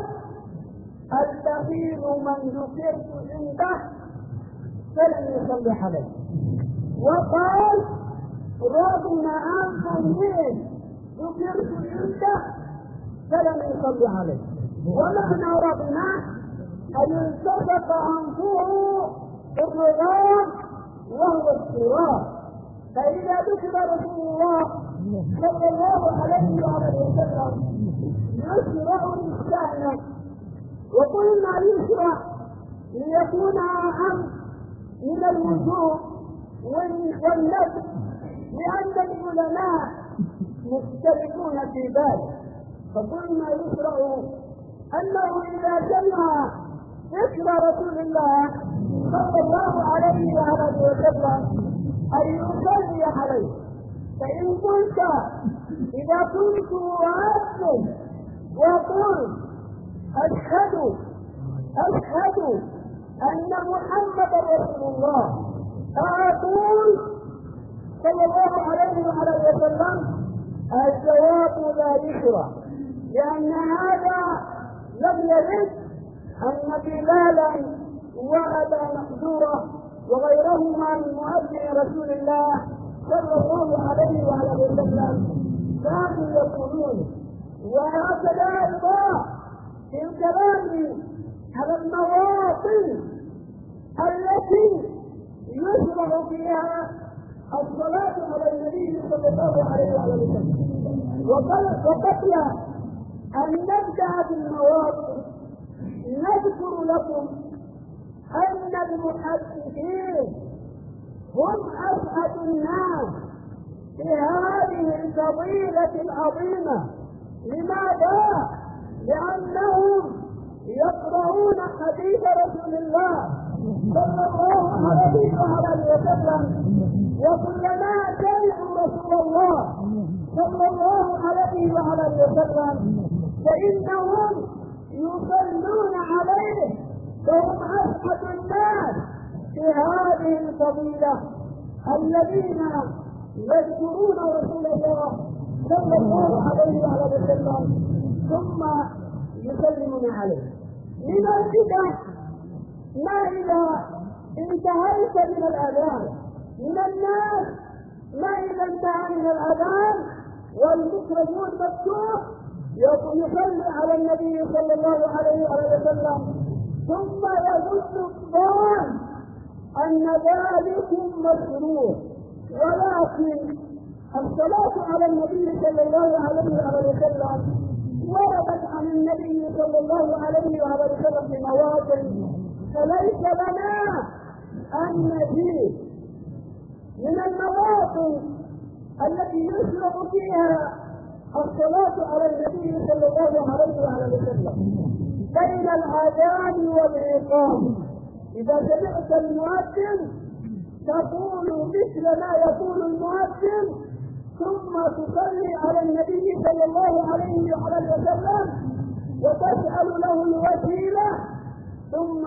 البخيل من ذكرت عنده فلم يصلي عليه. وقال: رغم أنف من ذكرت عنده فلم يصلي عليه. ومعنى رغم أن التفت أنفه بالرغام وهو الصراط. فإذا ذكر رسول الله صلى الله عليه وسلم يشرع للشأن، وقلنا يشرع ليكون أهم من الوجوب والنفس، لأن العلماء مختلفون في ذلك. فقلنا يشرع أنه إذا سمع ذكر رسول الله صلى الله عليه وسلم أن يصلي عليه. فإن قلت إذا كنت أؤذن وقل أشهد أشهد أن محمدا رسول الله، أقول صلى الله عليه وسلم، الجواب لا يشرع، لأن هذا لم يرد أن بلالا وأبا محذورة وغيرهما من مؤذن رسول الله صلى الله عليه وسلم كانوا يقولون. وهكذا أيضا في الكلام على المواطن التي يشرع فيها الصلاة على النبي صلى الله عليه وسلم. وقبل أن نبدأ بالمواطن نذكر لكم أن المحدثين هم أسعد الناس بهذه الفضيلة العظيمة. لماذا؟ لأنهم يقرؤون حديث رسول الله صلى الله عليه وسلم، وكلما سمعوا رسول الله صلى الله عليه وسلم فإنهم يصلون عليه، فهم أسعد الناس بهذه الفضيلة الذين يذكرون رسول الله صلى الله عليه وسلم ثم يسلمون عليه. لذلك ما إذا انتهيت من الأذان من الناس ما إذا انتهى من الأذان والميكروفون مفتوح يصلي على النبي صلى الله عليه وسلم، ثم يظن الظان أن ذلكم مشروع، ولكن الصلاة على النبي صلى الله عليه وسلم وردت عن النبي صلى الله عليه وسلم في مواطن، فليس لنا أن نزيد من المواطن التي يشرع فيها الصلاة على النبي صلى الله عليه وسلم بين الآذان والإقامة. إذا سمعت المؤذن تقول مثل ما يقول المؤذن، ثم تصلي على النبي صلى الله عليه وسلم وتسأل له الوسيلة، ثم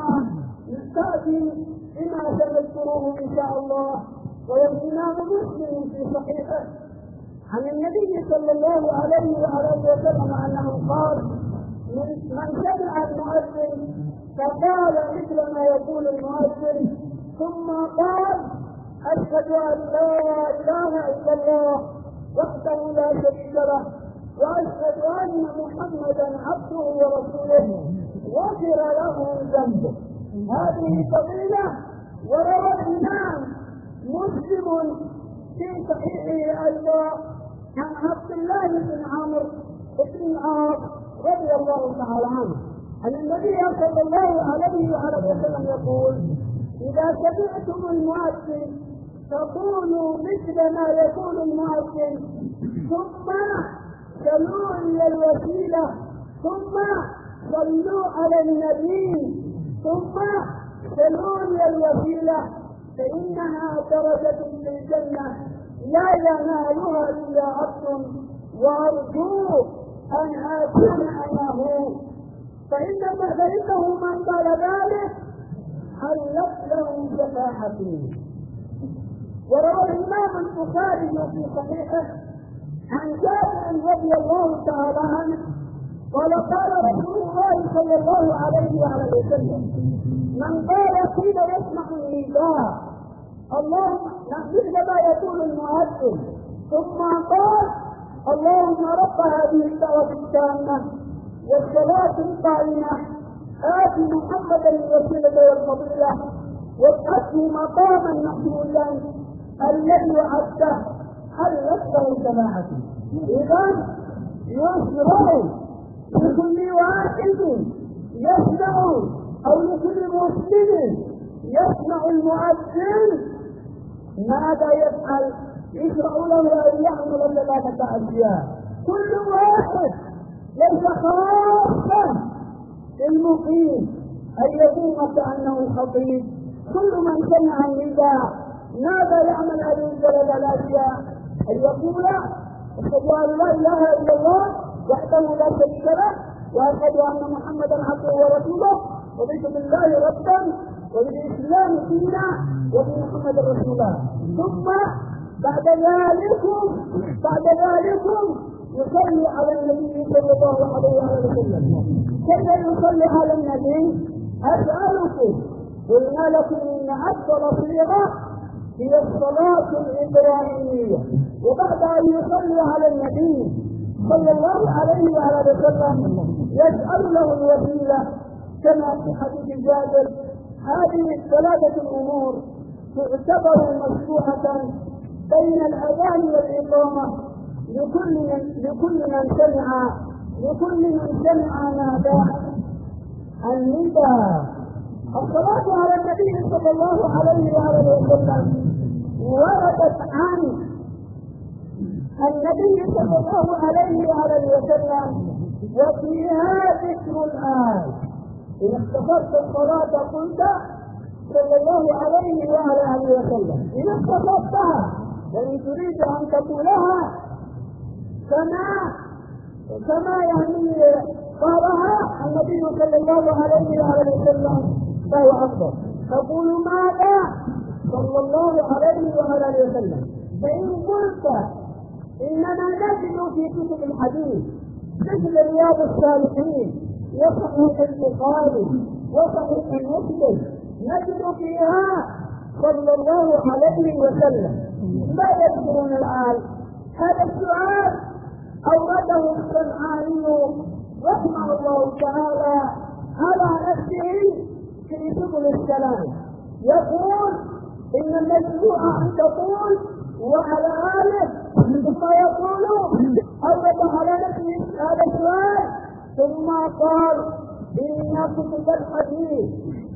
نستأذن بما سنذكره إن شاء الله. ويروي مسلم في صحيحه عن النبي صلى الله عليه وسلم أنه قال: من سمع المؤذن فقال مثل ما يقول المؤذن ثم قال: أشهد أن لا إله إلا الله وحده لا شريك له وأشهد أن محمدا عبده ورسوله، غفر له ذنبه. هذه فضيلة وروى الإمام مسلم في صحيحه أيضا عن عبد الله بن عمرو بن العاص رضي الله تعالى عنه أن النبي صلى الله عليه وسلم يقول: إذا سمعتم المؤذن فقولوا مثل ما يقول المؤذن، ثم سلوا إلى الوسيلة، ثم صلوا على النبي، ثم سلوا إلى الوسيلة، فإنها درجة في الجنة لا ينالها إلا عبد، وأرجو أن أكون أنا هو، فإنما فإنه من قال ذلك حلت له شفاعته. وروى الإمام البخاري في صحيحه عن جابر رضي الله تعالى عنه قال قال رسول الله صلى الله عليه وعلى وسلم من قال حين يسمع النداء اللهم مثل ما يقول المؤذن ثم قال اللهم رب هذه الدعوة التامة والصلاة القائمة آت محمدا الوسيلة والفضيلة وابعثه مقاما محمودا الذي وعدته هل يصدر جماعته. إذا يشرع لكل واحد يسمع أو لكل مسلم يسمع المؤذن ماذا يفعل؟ يشرع له أن يعمل ثلاثة أشياء كل واحد ليس خاصا المقيم أن يقوم كأنه خطيب. كل من سمع النداء ماذا يعمل هذه الثلاثة الأشياء؟ أن يقول أشهد أن لا إله إلا الله وحده لا شريك له وأشهد أن محمدا عبده ورسوله رضيت بالله ربا وبالإسلام دينا وبمحمد رسول الله. ثم بعد ذلك بعد ذلك يصلي على النبي صلى الله عليه وسلم. كيف يصلي على النبي؟ أسألكم قلنا لكم إن أفضل صيغة هي الصلاة الإبراهيمية. وبعد أن يصلي على النبي صلى الله عليه وعلى وسلم يسأل له الوسيلة كما في حديث جابر. هذه الثلاثة الأمور تعتبر مشروعة بين الأذان والإقامة لكل من لكل من سمع لكل من سمع ناداء النداء. الصلاة على النبي صلى الله عليه وعلى وسلم وردت عن النبي صلى الله عليه وعلى وسلم وفيها ذكر الآية. إن اختصرت الصلاة قلت صلى الله عليه وعلى وسلم. إن اختصرتها وإن تريد أن تقولها كما كما يعني قالها النبي صلى الله عليه وعلى وسلم فهو أفضل. تقول ماذا؟ صلى الله عليه وعلى وسلم. فإن قلت إننا نجد في كتب الحديث مثل رياض الصالحين وصحيح البخاري وصحيح مسلم نجد فيها صلى الله عليه وسلم لا يذكرون الآن. هذا السؤال أورده الصنعاني رحمه الله تعالى على نفسه في سبل السلام. يقول إن المشروع أن تقول وعلى آله ثم يقول أورد على نفسه هذا السؤال ثم قال إن كتب الحديث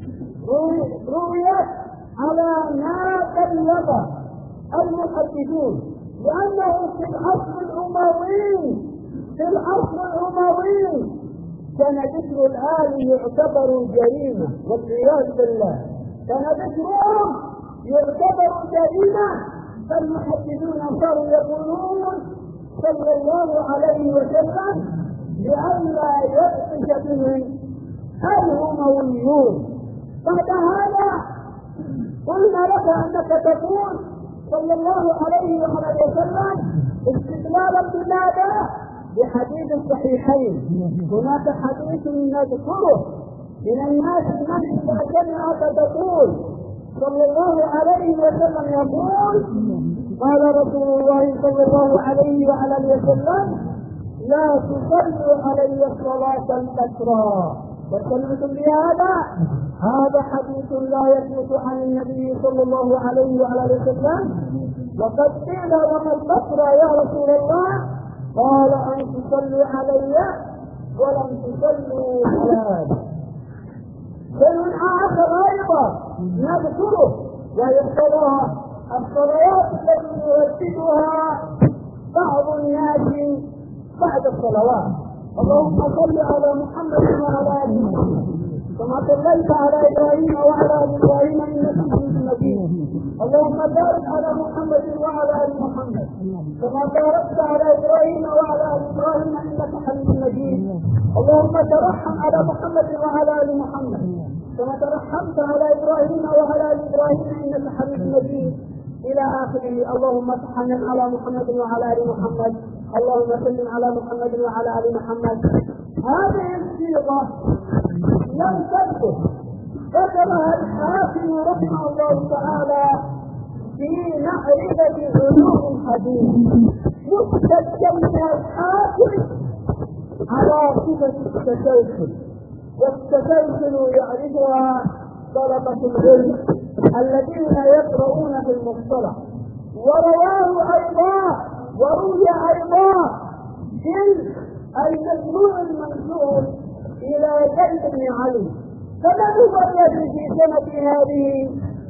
رويت على ما كلف المحدثون لأنه في العصر الأموي في العصر الأموي كان ذكر الآل يعتبر جريمة والعياذ بالله. كان ذكرهم يعتبر جريمة فالمحدثون صاروا يقولون صلى الله عليه وسلم لئلا يبطش بهم الأمويون. بعد هذا قلنا لك أنك تقول صلى الله عليه وسلم استدلالا بماذا؟ بحديث الصحيحين. هناك حديث نذكره من الناس من إذا سمعك تقول صلى الله عليه وسلم يقول قال رسول الله صلى الله عليه وعلى وسلم لا تصلوا علي الصلاة الكسرى. وسمعتم بهذا؟ هذا حديث لا يثبت عن النبي صلى الله عليه وعلى وسلم. وقد قيل وما الكسرى يا رسول الله؟ قال أن تصلوا علي ولم تصلوا على هذا. شيء آخر أيضا نذكره وهي الصلاة الصلوات التي يرددها بعض الناس بعد الصلوات. اللهم صل على محمد وعلى آل محمد كما صليت على إبراهيم وعلى آل إبراهيم إنك حميد مجيد. اللهم بارك على محمد وعلى آل محمد كما باركت على إبراهيم وعلى آل إبراهيم إنك حميد مجيد. اللهم ترحم على محمد وعلى آل محمد كما ترحمت على إبراهيم وعلى آل إبراهيم إنك حميد مجيد. إلى آخره. اللهم صل على محمد وعلى آل محمد، اللهم سلم على محمد وعلى آل محمد. هذه الصيغة لم تثبت، ذكرها الحاكم رحمه الله تعالى في معرفة علوم الحديث، مستدل الحاكم على صفة التسلسل، والتسلسل يعرفها طلبة العلم الذين يقرؤون في المصطلح. ورواه أيضا وروي أيضا في المجموع المنسوب إلى زيد بن علي. فمن هو الذي في سنة هذه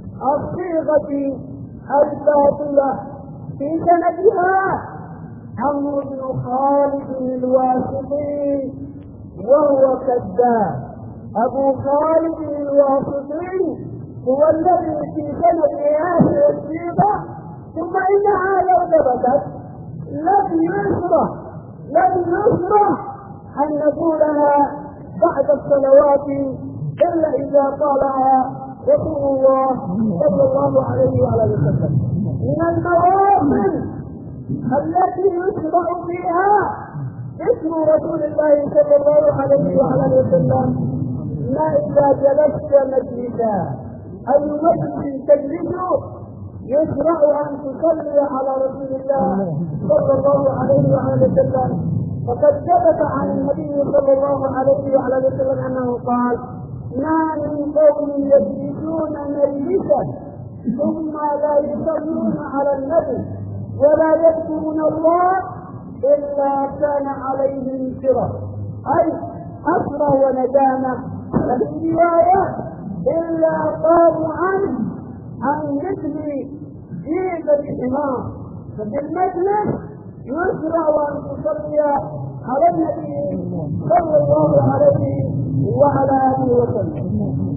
الصيغة الباطلة؟ في سنتها عمرو بن خالد الواسطي، وهو كذاب. أبو خالد الواسطي هو الذي في سنة هذه الصيغة. ثم إنها لو ثبتت لم يشرع لم يشرع أن نقولها بعد الصلوات إلا إذا قالها رسول الله صلى الله عليه وعلى وسلم. من المواطن التي يشرع فيها اسم رسول الله صلى الله عليه وعلى وسلم ما إذا جلست مجلسا، أي مجلس تجلسه يشرع أن تصلي على رسول الله صلى الله عليه وعلى وسلم. وقد ثبت عن النبي صلى الله عليه وعلى وسلم أنه قال: ما من قوم يجلسون مجلسا ثم لا يصلون على النبي ولا يذكرون الله إلا كان عليهم شرف، أي حسرة وندامة. وفي رواية: إلا قالوا عنه عن مثل جيب الإمام. ففي المجلس يشرع أن تصلي على النبي صلى الله عليه وعلى آله وسلم.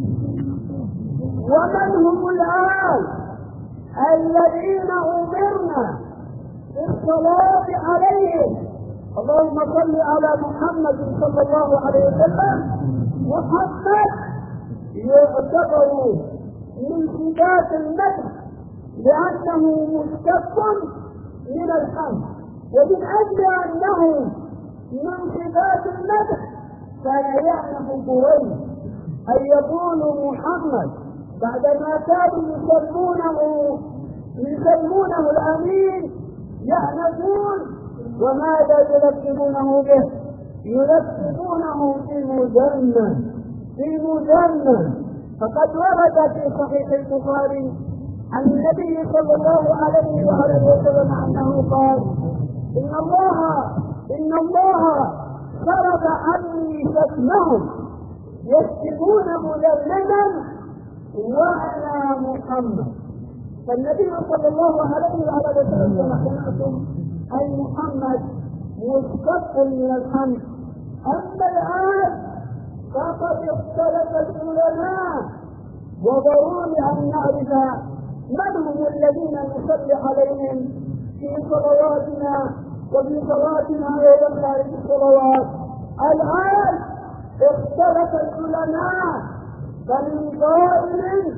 ومن هم الآن الذين أمرنا بالصلاة عليهم؟ اللهم صل على محمد صلى الله عليه وسلم. محمد يعتبر من صفات المدح لأنه مشتق من الحمد، ومن أجل أنه من صفات المدح كان يعرف قريش أن يقول محمد بعدما كانوا يسمونه يسمونه الأمين يعنفون. وماذا يلقبونه به؟ يلقبونه بمجنن بمجنن. فقد ورد في صحيح البخاري عن النبي صلى الله عليه وآله وسلم أنه قال: إن الله إن الله فرض عني شتمهم يكتبون مجننا وأنا محمد. فالنبي صلى الله عليه وآله وسلم كما سمعتم أي محمد مشتق من الحمد. أما الآن فقد اختلف العلماء، وضروري أن نعرف من هم الذين نصلي عليهم في صلواتنا وفي صلاتنا وغير ذلك الصلوات. الآن اختلف العلماء، فمن قائل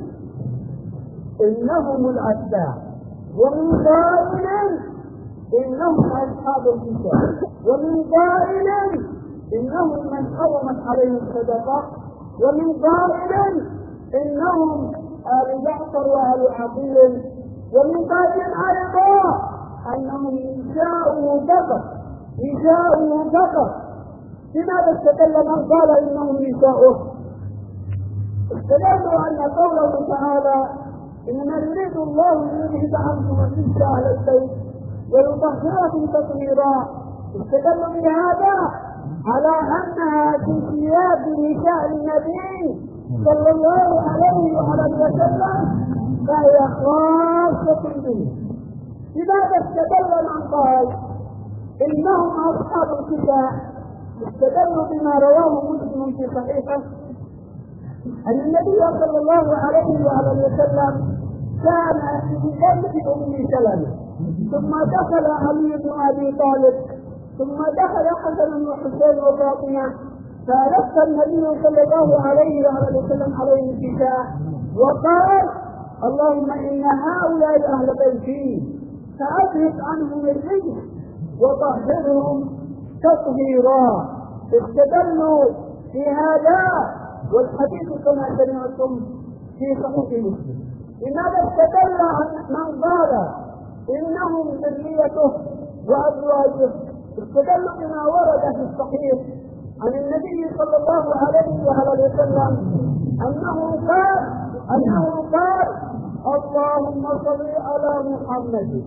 إنهم الأتباع، ومن قائل إنهم أصحاب الكتاب، ومن قائل إنهم من حرمت عليهم الصدقة، ومن قائل إنهم آل جعفر وآل عقيل، ومن قائل أيضا أنهم نساؤه فقط نساؤه فقط. لماذا استدل من قال إنهم نساؤه؟ استدلوا أن قوله تعالى: إنما يريد الله ليذهب عنكم الرجس أهل البيت ويطهركم تطهيرا. استدلوا بهذا على أنها في ثياب نساء النبي صلى الله عليه وعلى وسلم فهي خاصة به. لماذا استدل من قال إنهم أصحاب الكتاب؟ استدلوا بما رواه مسلم في صحيحه أن النبي صلى الله عليه وعلى وسلم كان في بيت أم سلمة، ثم دخل علي بن أبي طالب، ثم دخل حسن وحسين وفاطمة، فلف النبي صلى الله عليه وعلى وسلم عليه الكتاب وقال: اللهم إن هؤلاء أهل بيتي فأذهب عنهم الرجس وطهرهم تطهيرا. استدلوا في هذا والحديث كما سمعتم في صحيح مسلم. لماذا استدل من قال إنهم ذريته وأزواجه؟ استدلوا بما ورد في الصحيح عن النبي صلى الله عليه وآله وسلم أنه قال أنه قال اللهم صل على محمد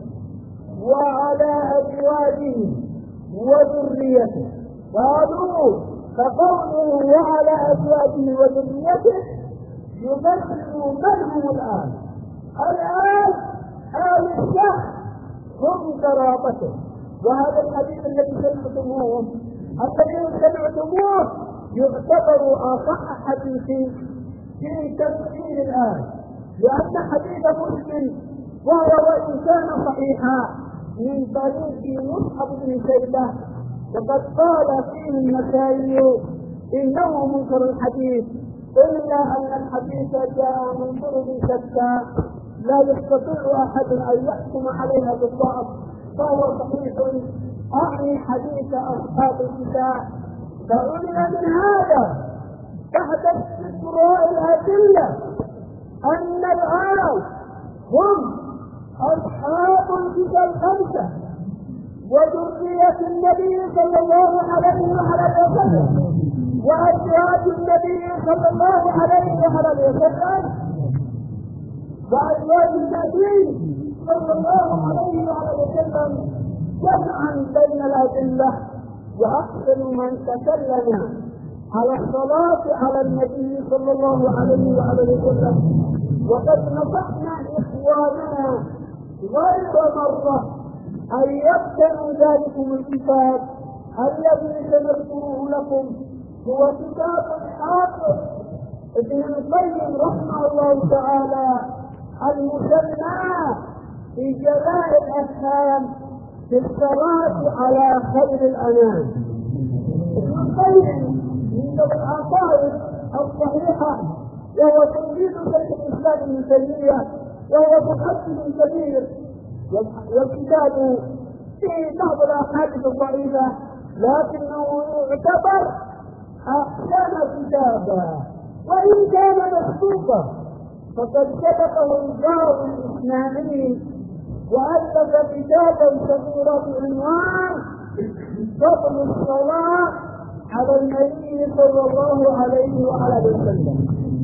وعلى أزواجه وذريته. قالوا فقوله وعلى أزواجه وذريته يبين من هم الآن. الآن آل الشخص هم قرابته. وهذا الحديث الذي سمعتموه الذي سمعتموه يعتبر أصح حديث في تفسير الآن، لأن حديث مسلم وهو وإن كان صحيحا من طريق مصعب بن شيبة وقد قال فيه النسائي إنه منكر الحديث، إلا أن الحديث جاء من طرق شتى لا يستطيع أحد أن يحكم عليها بالضعف، فهو صحيح أعني حديث أصحاب الكتاب. فعلم من هذا تحت استقراء الأدلة أن الآن هم أصحاب الكتاب الخمسة وذرية النبي صلى الله عليه وسلم وأزواج النبي صلى الله عليه وسلم وأزواج النبي صلى الله عليه وسلم جمعا بين الأدلة. وأحسن من تكلم على الصلاة على النبي صلى الله عليه وسلم. وقد نصحنا إخواننا غير مرة أن يبتغوا ذلكم الكتاب الذي سنذكره لكم، هو كتاب الحافظ ابن القيم رحمه الله تعالى المسمى في جلاء الأفهام في الصلاة على خير الأنام. ابن القيم من العقائد الصحيحة وهو تلميذ شيخ الإسلام ابن تيمية وهو محدث كبير، والكتاب فيه بعض الأحاديث الضعيفة لكنه يعتبر أحسن كتابا وإن كان مسبوقا، فقد سبقه الجار الإسلامي وألف كتابا صغيرا بعنوان فضل الصلاة على النبي صلى الله عليه وآله وسلم.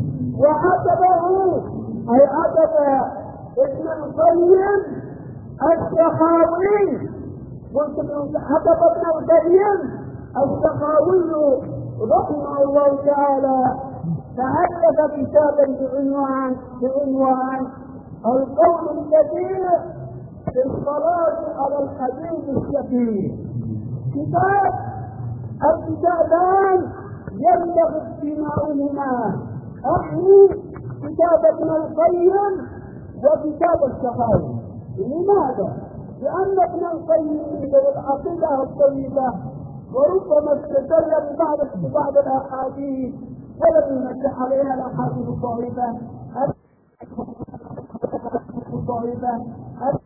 وعتبه أي عتب ابن القيم السخاوي، قلت عتب ابن القيم السخاوي رحمه الله تعالى، فألف كتابا بعنوان بعنوان القول الكبير في الصلاة على الحبيب الشفيع. كتاب الكتابان يبلغ اجتماعهما، أعني كتاب ابن القيم وكتاب السخاوي. لماذا؟ لأن ابن القيم له العقيدة الطيبة وربما استدل ببعض بعض الأحاديث ولم يمسح عليها الأحاديث الضعيفة الضعيفة